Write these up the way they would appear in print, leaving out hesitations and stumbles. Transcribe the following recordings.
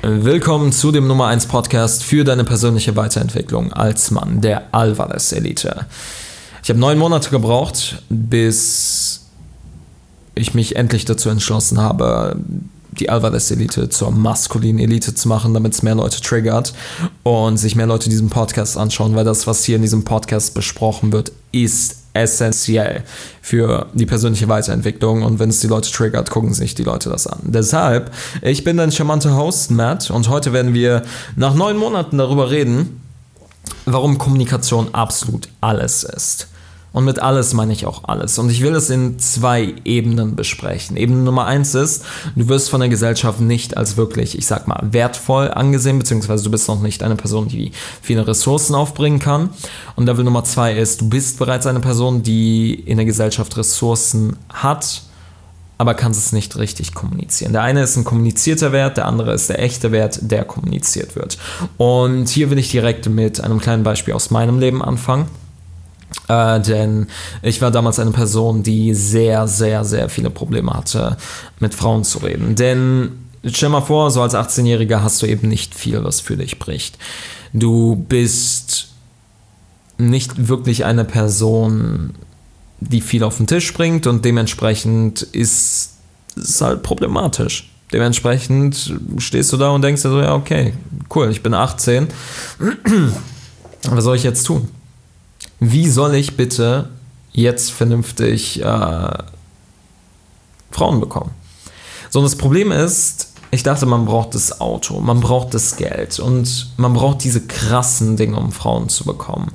Willkommen zu dem Nummer 1 Podcast für deine persönliche Weiterentwicklung als Mann, der Alvarez Elite. Ich habe 9 Monate gebraucht, bis ich mich endlich dazu entschlossen habe, die Alvarez Elite zur maskulinen Elite zu machen, damit es mehr Leute triggert und sich mehr Leute diesen Podcast anschauen, weil das, was hier in diesem Podcast besprochen wird, ist essentiell für die persönliche Weiterentwicklung, und wenn es die Leute triggert, gucken sich die Leute das an. Deshalb, ich bin dein charmanter Host, Matt, und heute werden wir nach 9 Monaten darüber reden, warum Kommunikation absolut alles ist. Und mit alles meine ich auch alles. Und ich will es in 2 Ebenen besprechen. Ebene Nummer 1 ist, du wirst von der Gesellschaft nicht als wirklich, ich sag mal, wertvoll angesehen, beziehungsweise du bist noch nicht eine Person, die viele Ressourcen aufbringen kann. Und Level Nummer 2 ist, du bist bereits eine Person, die in der Gesellschaft Ressourcen hat, aber kannst es nicht richtig kommunizieren. Der eine ist ein kommunizierter Wert, der andere ist der echte Wert, der kommuniziert wird. Und hier will ich direkt mit einem kleinen Beispiel aus meinem Leben anfangen. Denn ich war damals eine Person, die sehr, sehr, sehr viele Probleme hatte, mit Frauen zu reden. Denn stell mal vor, so als 18-Jähriger hast du eben nicht viel, was für dich spricht. Du bist nicht wirklich eine Person, die viel auf den Tisch bringt, und dementsprechend ist es halt problematisch. Dementsprechend stehst du da und denkst dir so, ja okay, cool, ich bin 18, was soll ich jetzt tun? Wie soll ich bitte jetzt vernünftig Frauen bekommen? So, und das Problem ist, ich dachte, man braucht das Auto, man braucht das Geld und man braucht diese krassen Dinge, um Frauen zu bekommen.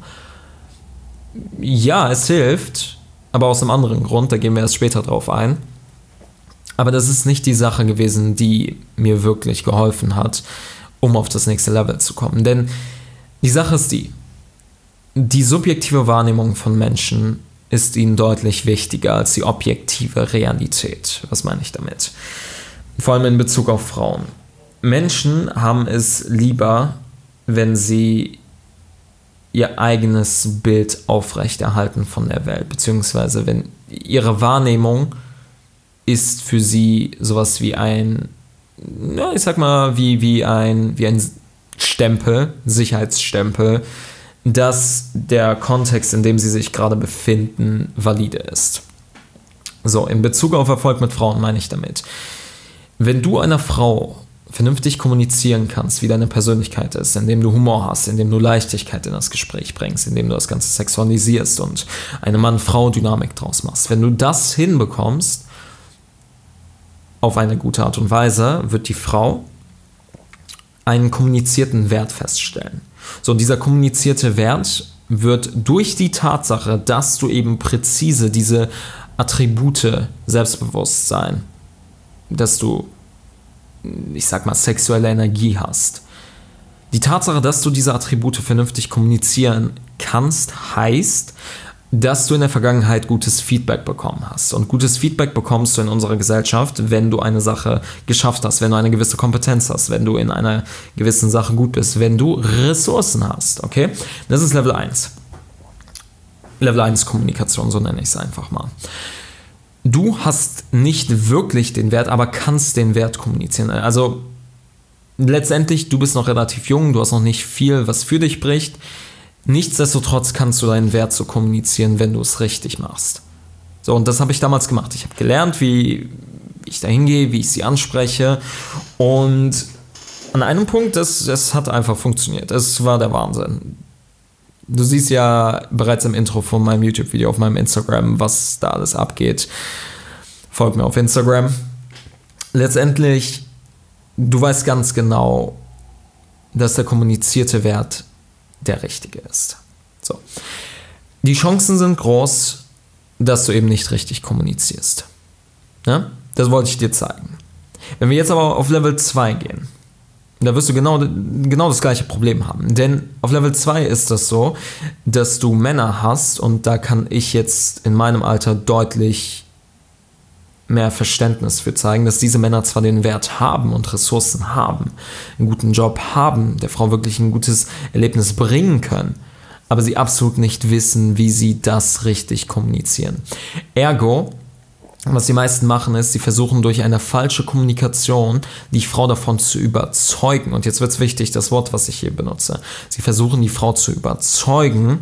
Ja, es hilft, aber aus einem anderen Grund, da gehen wir erst später drauf ein. Aber das ist nicht die Sache gewesen, die mir wirklich geholfen hat, um auf das nächste Level zu kommen. Denn die Sache ist die subjektive Wahrnehmung von Menschen ist ihnen deutlich wichtiger als die objektive Realität. Was meine ich damit? Vor allem in Bezug auf Frauen. Menschen haben es lieber, wenn sie ihr eigenes Bild aufrechterhalten von der Welt, beziehungsweise wenn ihre Wahrnehmung ist für sie sowas wie ein, ja, ich sag mal, wie ein Stempel, Sicherheitsstempel, dass der Kontext, in dem sie sich gerade befinden, valide ist. So, in Bezug auf Erfolg mit Frauen meine ich damit, wenn du einer Frau vernünftig kommunizieren kannst, wie deine Persönlichkeit ist, indem du Humor hast, indem du Leichtigkeit in das Gespräch bringst, indem du das Ganze sexualisierst und eine Mann-Frau-Dynamik draus machst, wenn du das hinbekommst, auf eine gute Art und Weise, wird die Frau einen kommunizierten Wert feststellen. So, dieser kommunizierte Wert wird durch die Tatsache, dass du eben präzise diese Attribute Selbstbewusstsein, dass du, ich sag mal, sexuelle Energie hast. Die Tatsache, dass du diese Attribute vernünftig kommunizieren kannst, heißt, dass du in der Vergangenheit gutes Feedback bekommen hast. Und gutes Feedback bekommst du in unserer Gesellschaft, wenn du eine Sache geschafft hast, wenn du eine gewisse Kompetenz hast, wenn du in einer gewissen Sache gut bist, wenn du Ressourcen hast, okay? Das ist Level 1. Level 1 Kommunikation, so nenne ich es einfach mal. Du hast nicht wirklich den Wert, aber kannst den Wert kommunizieren. Also letztendlich, du bist noch relativ jung, du hast noch nicht viel, was für dich spricht. Nichtsdestotrotz kannst du deinen Wert so kommunizieren, wenn du es richtig machst. So, und das habe ich damals gemacht. Ich habe gelernt, wie ich da hingehe, wie ich sie anspreche. Und an einem Punkt, das hat einfach funktioniert. Es war der Wahnsinn. Du siehst ja bereits im Intro von meinem YouTube-Video auf meinem Instagram, was da alles abgeht. Folgt mir auf Instagram. Letztendlich, du weißt ganz genau, dass der kommunizierte Wert der richtige ist. So. Die Chancen sind groß, dass du eben nicht richtig kommunizierst. Ja? Das wollte ich dir zeigen. Wenn wir jetzt aber auf Level 2 gehen, da wirst du genau das gleiche Problem haben. Denn auf Level 2 ist das so, dass du Männer hast, und da kann ich jetzt in meinem Alter deutlich mehr Verständnis für zeigen, dass diese Männer zwar den Wert haben und Ressourcen haben, einen guten Job haben, der Frau wirklich ein gutes Erlebnis bringen können, aber sie absolut nicht wissen, wie sie das richtig kommunizieren. Ergo Und was die meisten machen ist, sie versuchen durch eine falsche Kommunikation die Frau davon zu überzeugen. Und jetzt wird es wichtig, das Wort, was ich hier benutze. Sie versuchen die Frau zu überzeugen,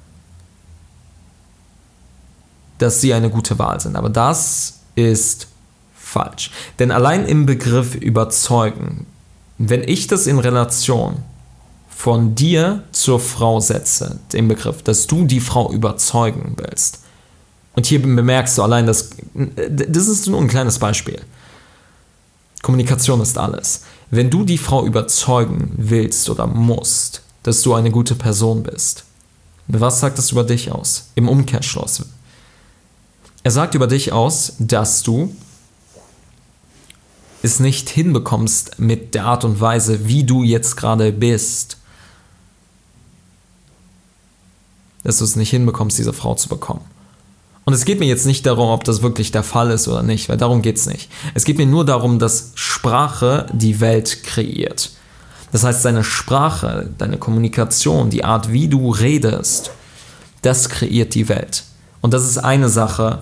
dass sie eine gute Wahl sind. Aber das ist falsch. Denn allein im Begriff überzeugen, wenn ich das in Relation von dir zur Frau setze, den Begriff, dass du die Frau überzeugen willst, und hier bemerkst du allein, das ist nur ein kleines Beispiel. Kommunikation ist alles. Wenn du die Frau überzeugen willst oder musst, dass du eine gute Person bist, was sagt das über dich aus? Im Umkehrschluss. Er sagt über dich aus, dass du es nicht hinbekommst mit der Art und Weise, wie du jetzt gerade bist. Dass du es nicht hinbekommst, diese Frau zu bekommen. Und es geht mir jetzt nicht darum, ob das wirklich der Fall ist oder nicht, weil darum geht es nicht. Es geht mir nur darum, dass Sprache die Welt kreiert. Das heißt, deine Sprache, deine Kommunikation, die Art, wie du redest, das kreiert die Welt. Und das ist eine Sache,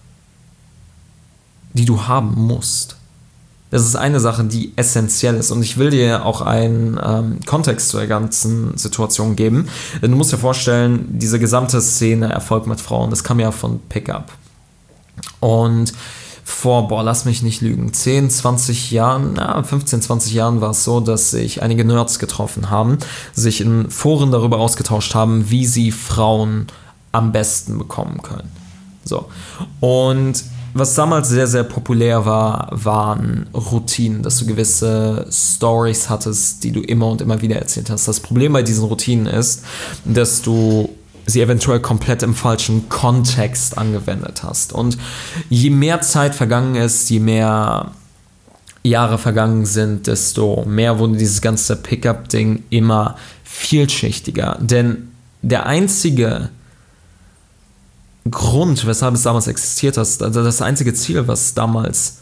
die du haben musst. Das ist eine Sache, die essentiell ist. Und ich will dir auch einen Kontext zu der ganzen Situation geben. Denn du musst dir vorstellen, diese gesamte Szene Erfolg mit Frauen, das kam ja von Pickup. Und vor, lass mich nicht lügen, 10, 20 Jahren, 15, 20 Jahren war es so, dass sich einige Nerds getroffen haben, sich in Foren darüber ausgetauscht haben, wie sie Frauen am besten bekommen können. So. Und was damals sehr, sehr populär war, waren Routinen, dass du gewisse Stories hattest, die du immer und immer wieder erzählt hast. Das Problem bei diesen Routinen ist, dass du sie eventuell komplett im falschen Kontext angewendet hast. Und je mehr Zeit vergangen ist, je mehr Jahre vergangen sind, desto mehr wurde dieses ganze Pickup-Ding immer vielschichtiger. Denn der einzige Grund, weshalb es damals existiert hat, also das einzige Ziel, was damals,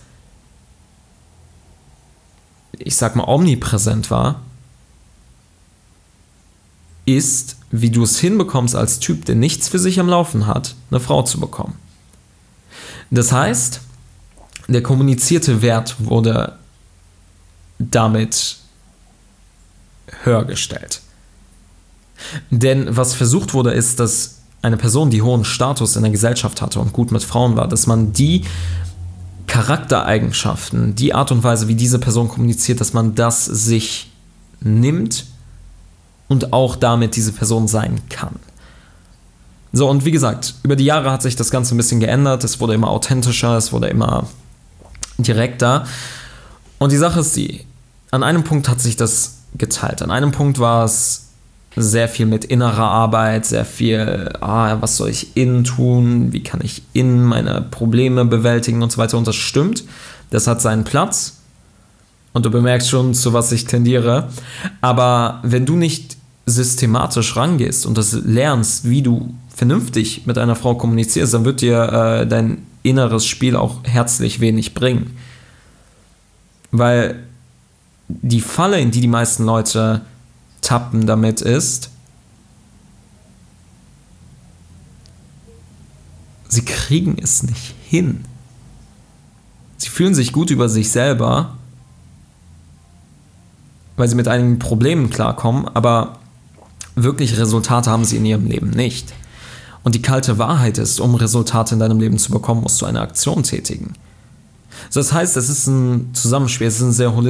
ich sag mal, omnipräsent war, ist, wie du es hinbekommst, als Typ, der nichts für sich am Laufen hat, eine Frau zu bekommen. Das heißt, der kommunizierte Wert wurde damit höher gestellt. Denn was versucht wurde, ist, dass eine Person, die hohen Status in der Gesellschaft hatte und gut mit Frauen war, dass man die Charaktereigenschaften, die Art und Weise, wie diese Person kommuniziert, dass man das sich nimmt und auch damit diese Person sein kann. So, und wie gesagt, über die Jahre hat sich das Ganze ein bisschen geändert, es wurde immer authentischer, es wurde immer direkter. Und die Sache ist die, an einem Punkt hat sich das geteilt. An einem Punkt war es sehr viel mit innerer Arbeit, sehr viel, was soll ich innen tun, wie kann ich innen meine Probleme bewältigen und so weiter. Und das stimmt, das hat seinen Platz. Und du bemerkst schon, zu was ich tendiere. Aber wenn du nicht systematisch rangehst und das lernst, wie du vernünftig mit einer Frau kommunizierst, dann wird dir dein inneres Spiel auch herzlich wenig bringen. Weil die Falle, in die die meisten Leute tappen damit ist, sie kriegen es nicht hin. Sie fühlen sich gut über sich selber, weil sie mit einigen Problemen klarkommen, aber wirklich Resultate haben sie in ihrem Leben nicht. Und die kalte Wahrheit ist, um Resultate in deinem Leben zu bekommen, musst du eine Aktion tätigen. So, das heißt, es ist ein Zusammenspiel, es ist eine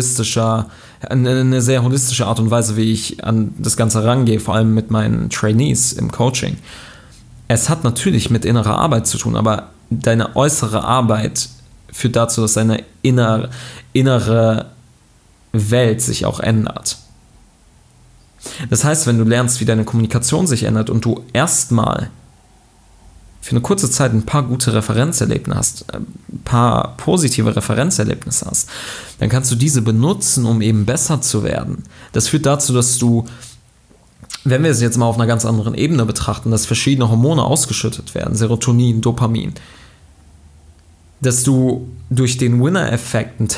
sehr holistische Art und Weise, wie ich an das Ganze rangehe, vor allem mit meinen Trainees im Coaching. Es hat natürlich mit innerer Arbeit zu tun, aber deine äußere Arbeit führt dazu, dass deine innere Welt sich auch ändert. Das heißt, wenn du lernst, wie deine Kommunikation sich ändert und du erstmal für eine kurze Zeit ein paar gute Referenzerlebnisse hast, ein paar positive Referenzerlebnisse hast, dann kannst du diese benutzen, um eben besser zu werden. Das führt dazu, dass du, wenn wir es jetzt mal auf einer ganz anderen Ebene betrachten, dass verschiedene Hormone ausgeschüttet werden, Serotonin, Dopamin, dass du durch den Winner-Effekt einen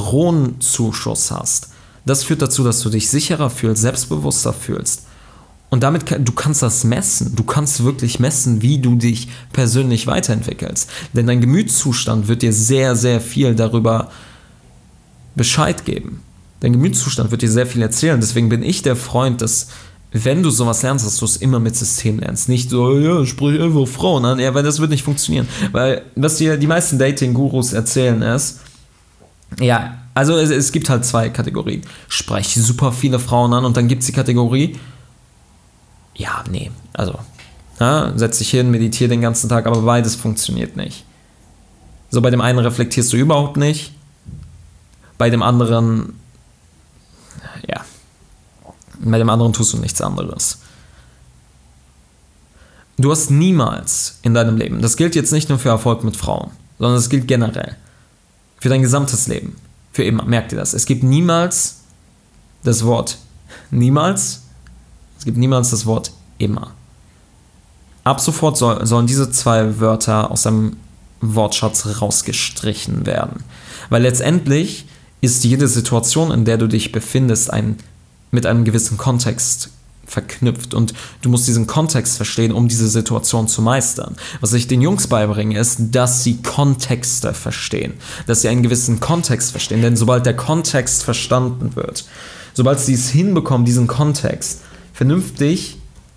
Testosteronzuschuss hast. Das führt dazu, dass du dich sicherer fühlst, selbstbewusster fühlst Und damit, du kannst das messen. Du kannst wirklich messen, wie du dich persönlich weiterentwickelst. Denn dein Gemütszustand wird dir sehr, sehr viel darüber Bescheid geben. Dein Gemütszustand wird dir sehr viel erzählen. Deswegen bin ich der Freund, dass, wenn du sowas lernst, dass du es immer mit System lernst. Nicht so, ja, sprich irgendwo Frauen an. Ja, weil das wird nicht funktionieren. Weil, was dir die meisten Dating-Gurus erzählen ist, ja, also es gibt halt 2 Kategorien. Sprech super viele Frauen an und dann gibt es die Kategorie, ja, nee, also, ja, setz dich hin, meditiere den ganzen Tag, aber beides funktioniert nicht. So, bei dem einen reflektierst du überhaupt nicht, bei dem anderen, ja, bei dem anderen tust du nichts anderes. Du hast niemals in deinem Leben, das gilt jetzt nicht nur für Erfolg mit Frauen, sondern es gilt generell, für dein gesamtes Leben, für immer, merk dir das, es gibt niemals das Wort niemals, es gibt niemals das Wort immer. Ab sofort sollen diese 2 Wörter aus deinem Wortschatz rausgestrichen werden. Weil letztendlich ist jede Situation, in der du dich befindest, mit einem gewissen Kontext verknüpft. Und du musst diesen Kontext verstehen, um diese Situation zu meistern. Was ich den Jungs beibringe, ist, dass sie Kontexte verstehen. Dass sie einen gewissen Kontext verstehen. Denn sobald der Kontext verstanden wird, sobald sie es hinbekommen, diesen Kontext vernünftig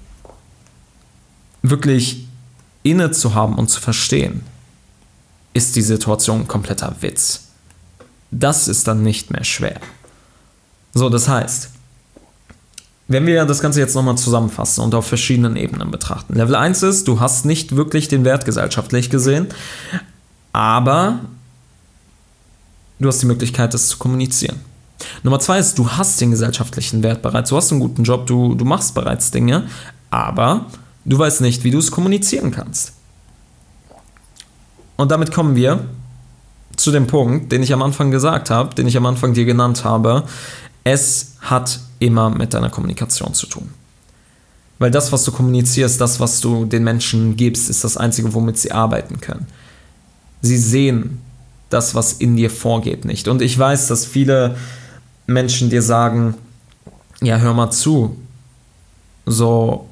wirklich inne zu haben und zu verstehen, ist die Situation ein kompletter Witz. Das ist dann nicht mehr schwer. So, das heißt, wenn wir das Ganze jetzt nochmal zusammenfassen und auf verschiedenen Ebenen betrachten. Level 1 ist, du hast nicht wirklich den Wert gesellschaftlich gesehen, aber du hast die Möglichkeit, das zu kommunizieren. Nummer 2 ist, du hast den gesellschaftlichen Wert bereits, du hast einen guten Job, du machst bereits Dinge, aber du weißt nicht, wie du es kommunizieren kannst. Und damit kommen wir zu dem Punkt, den ich am Anfang gesagt habe, den ich am Anfang dir genannt habe. Es hat immer mit deiner Kommunikation zu tun. Weil das, was du kommunizierst, das, was du den Menschen gibst, ist das Einzige, womit sie arbeiten können. Sie sehen das, was in dir vorgeht, nicht. Und ich weiß, dass viele Menschen dir sagen, ja, hör mal zu, so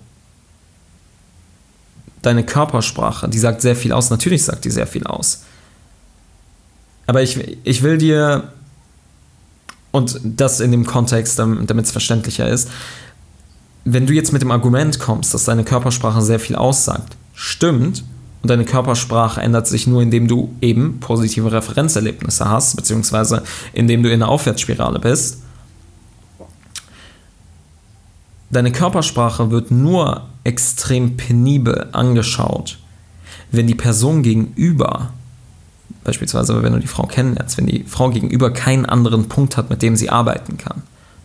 deine Körpersprache, die sagt sehr viel aus. Natürlich sagt die sehr viel aus. Aber ich will dir, und das in dem Kontext, damit es verständlicher ist, wenn du jetzt mit dem Argument kommst, dass deine Körpersprache sehr viel aussagt, stimmt, und deine Körpersprache ändert sich nur, indem du eben positive Referenzerlebnisse hast, beziehungsweise indem du in einer Aufwärtsspirale bist. Deine Körpersprache wird nur extrem penibel angeschaut, wenn die Person gegenüber, beispielsweise wenn du die Frau kennenlernst, wenn die Frau gegenüber keinen anderen Punkt hat, mit dem sie arbeiten kann.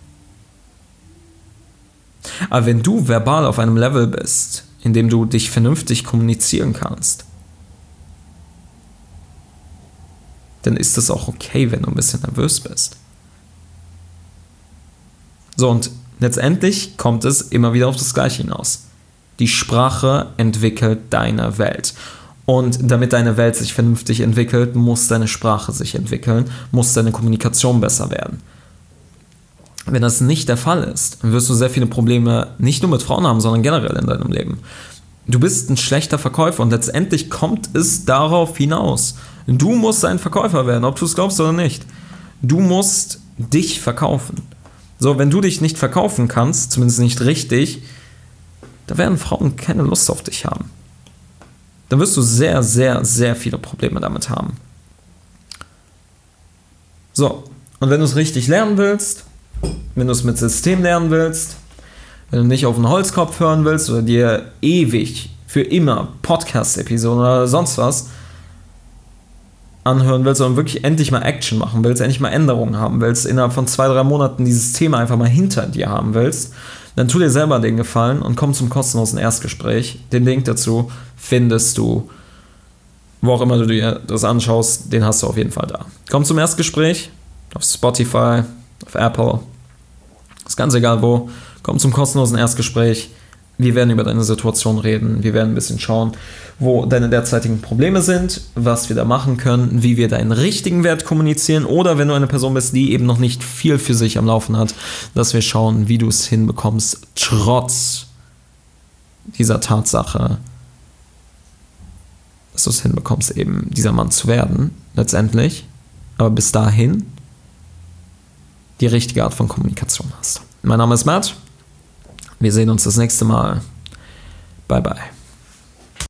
Aber wenn du verbal auf einem Level bist, in dem du dich vernünftig kommunizieren kannst, dann ist es auch okay, wenn du ein bisschen nervös bist. So, und letztendlich kommt es immer wieder auf das Gleiche hinaus. Die Sprache entwickelt deine Welt. Und damit deine Welt sich vernünftig entwickelt, muss deine Sprache sich entwickeln, muss deine Kommunikation besser werden. Wenn das nicht der Fall ist, wirst du sehr viele Probleme nicht nur mit Frauen haben, sondern generell in deinem Leben. Du bist ein schlechter Verkäufer und letztendlich kommt es darauf hinaus. Du musst ein Verkäufer werden, ob du es glaubst oder nicht. Du musst dich verkaufen. So, wenn du dich nicht verkaufen kannst, zumindest nicht richtig, dann werden Frauen keine Lust auf dich haben. Dann wirst du sehr, sehr, sehr viele Probleme damit haben. So, und wenn du es richtig lernen willst, wenn du es mit System lernen willst, wenn du nicht auf den Holzkopf hören willst oder dir ewig, für immer Podcast-Episoden oder sonst was anhören willst, sondern wirklich endlich mal Action machen willst, endlich mal Änderungen haben willst, innerhalb von 2-3 Monaten dieses Thema einfach mal hinter dir haben willst, dann tu dir selber den Gefallen und komm zum kostenlosen Erstgespräch. Den Link dazu findest du, wo auch immer du dir das anschaust, den hast du auf jeden Fall da. Komm zum Erstgespräch, auf Spotify, auf Apple, ist ganz egal wo, komm zum kostenlosen Erstgespräch. Wir werden über deine Situation reden, wir werden ein bisschen schauen, wo deine derzeitigen Probleme sind, was wir da machen können, wie wir deinen richtigen Wert kommunizieren oder wenn du eine Person bist, die eben noch nicht viel für sich am Laufen hat, dass wir schauen, wie du es hinbekommst, trotz dieser Tatsache, dass du es hinbekommst, eben dieser Mann zu werden, letztendlich, aber bis dahin die richtige Art von Kommunikation hast. Mein Name ist Matt. Wir sehen uns das nächste Mal. Bye, bye.